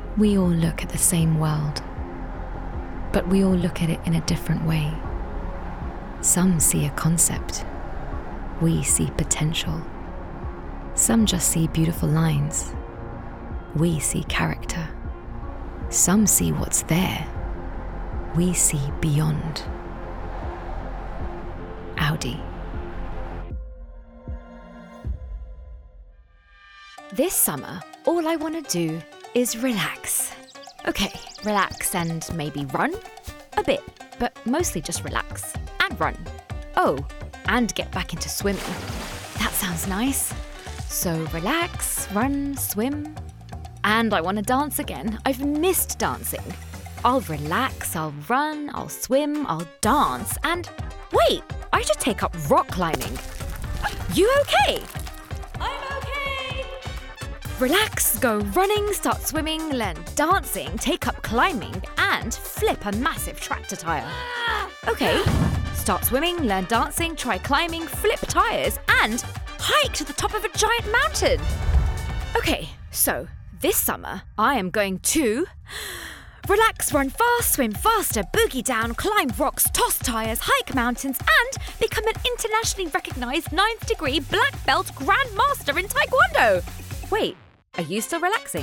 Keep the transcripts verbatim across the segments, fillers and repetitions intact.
We all look at the same world, but we all look at it in a different way. Some see a concept. We see potential. Some just see beautiful lines. We see character. Some see what's there. We see beyond. Audi. This summer, all I want to do is relax. Okay, relax and maybe run? A bit, but mostly just relax and run. Oh, and get back into swimming. That sounds nice. So relax, run, swim. And I want to dance again. I've missed dancing. I'll relax, I'll run, I'll swim, I'll dance, and wait, I should take up rock climbing. You okay? I'm okay. Relax, go running, start swimming, learn dancing, take up climbing, and flip a massive tractor tire. Okay, start swimming, learn dancing, try climbing, flip tires, and hike to the top of a giant mountain. Okay, so this summer I am going to relax, run fast, swim faster, boogie down, climb rocks, toss tires, hike mountains, and become an internationally recognized ninth degree black belt grandmaster in Taekwondo. Wait, are you still relaxing?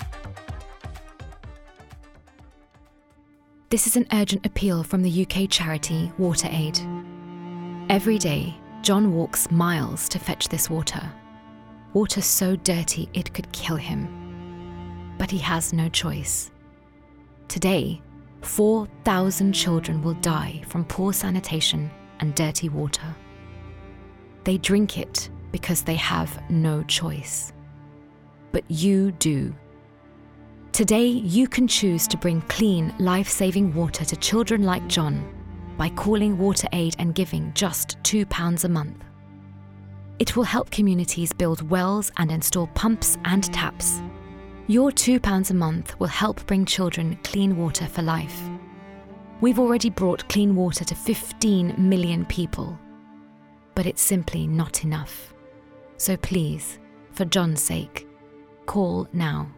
This is an urgent appeal from the U K charity WaterAid. Every day, John walks miles to fetch this water. Water so dirty it could kill him. But he has no choice. Today, four thousand children will die from poor sanitation and dirty water. They drink it because they have no choice. But you do. Today, you can choose to bring clean, life-saving water to children like John by calling WaterAid and giving just two pounds a month. It will help communities build wells and install pumps and taps. Your two pounds a month will help bring children clean water for life. We've already brought clean water to fifteen million people, but it's simply not enough. So please, for John's sake, call now.